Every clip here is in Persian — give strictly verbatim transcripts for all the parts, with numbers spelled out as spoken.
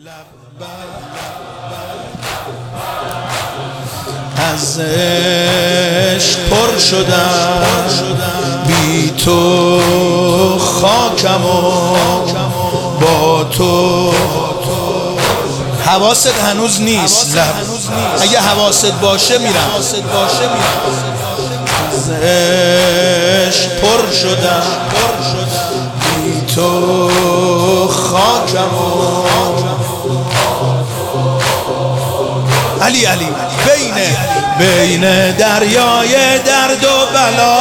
از عشق پر شدم، بی تو خاکم و با تو. حواست هنوز نیست لب، اگه حواست باشه میرم. از عشق پر شدم، بی تو خاکم و علی علی بین بین دریای درد و بلا،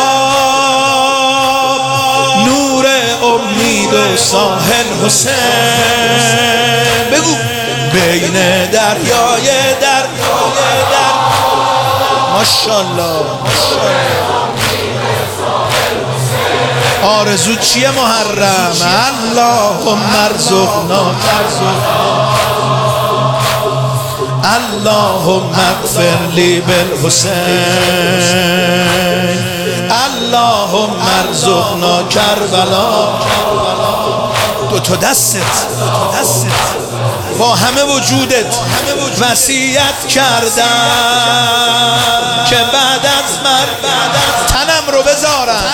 نور امید و ساحل حسین. بگو بین دریای درد درد ماشاءالله. آرزو چیه محرم؟ اللهم ارزقنا اللهم اغفر لی بالحسین، اللهم ارزقنا کربلا. دو تا دستت با همه وجودت وصیت کردم که بعد از مرگ تنم رو بذارم.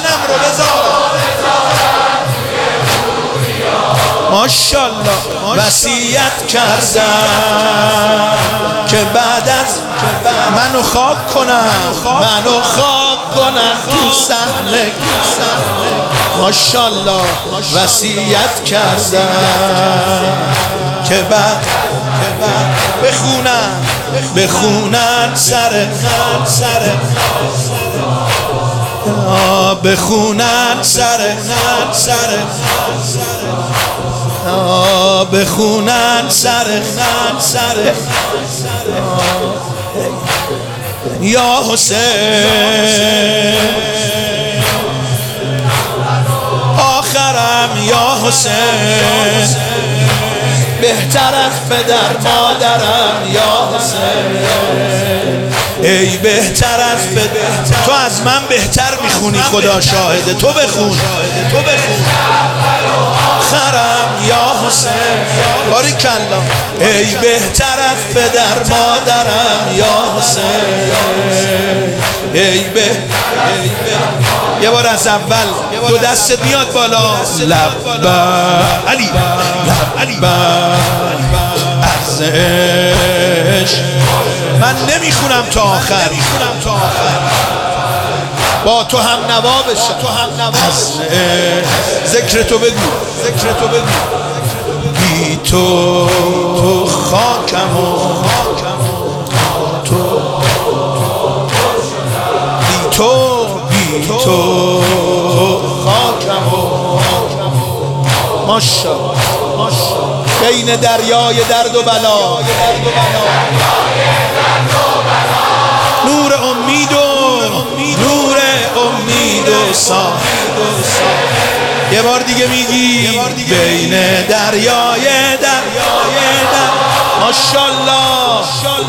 ماشاءالله وصیت کردم که بعد از منو خاک کنم، منو خاک کنم تو صحنه. ماشاءالله وصیت کردم که بعد بخونن بخونن سر سر بخونن سر سر بخونن سر سر یا حسین. آخرم یا حسین، بهتر از پدر مادرم یا حسین. ای بهتر از پدر، تو از من بهتر میخونی، خدا شاهده. تو بخون تو بخون آخرم یا حسین. باریکالله. ای بهتر از پدر مادرم یا حسین. ای به یه بار از اول دو دستت میاد بالا. لب علی علی از عشق من نمیخونم تا آخر، با تو هم نوا بشم. از ذکر تو بگو، ذکر تو بگو. بی تو خاکم و تو، بی تو بی تو خاکم و ماشاءالله. بین دریای درد و بلا، نور امید و نور امید و ساحل. یه بار دیگه میگی بین دریای دریای در ماشاءالله.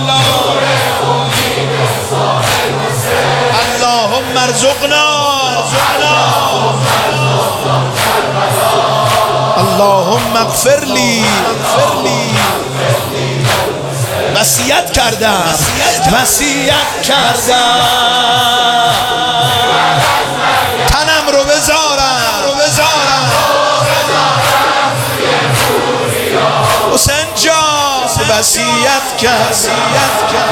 اللهم ارزقنا اللهم اغفر لی. وصیت کردم وصیت کردم تنم رو بذارم حسین جان. وصیت کردم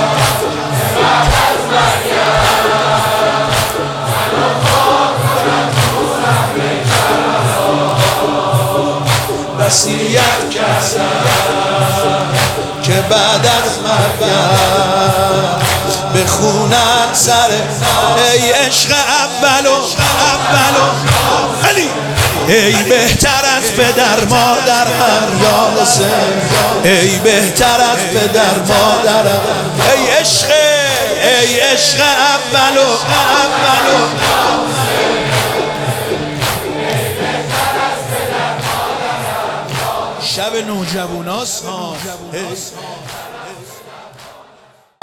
وصیت کردم که بعد از مرگم بخونن سر. ای عشق اولو اولو علی. ای بهتر از پدر مادرم یا حسین. ای بهتر از پدر مادرم. ای عشق ای عشق اولو اولو. شب نوجواناست ها.